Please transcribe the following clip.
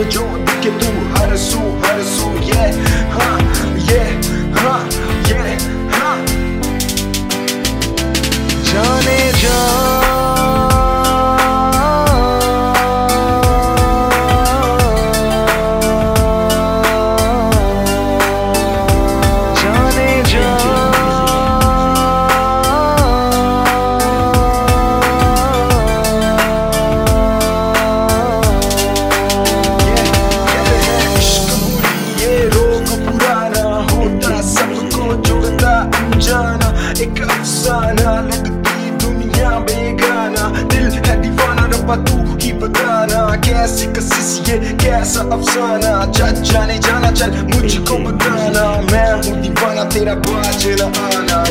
जो दिखे तू हर सू ये हाँ ये हाँ ये हाँ जाने जा एक अफसाना लगती दुनिया बेगाना दिल है दीवाना रब्बा तू ही बताना कैसी कशिश ये कैसा अफसाना जाने जाना चल मुझको बताना मैं हूँ दीवाना तेरा बाज न आना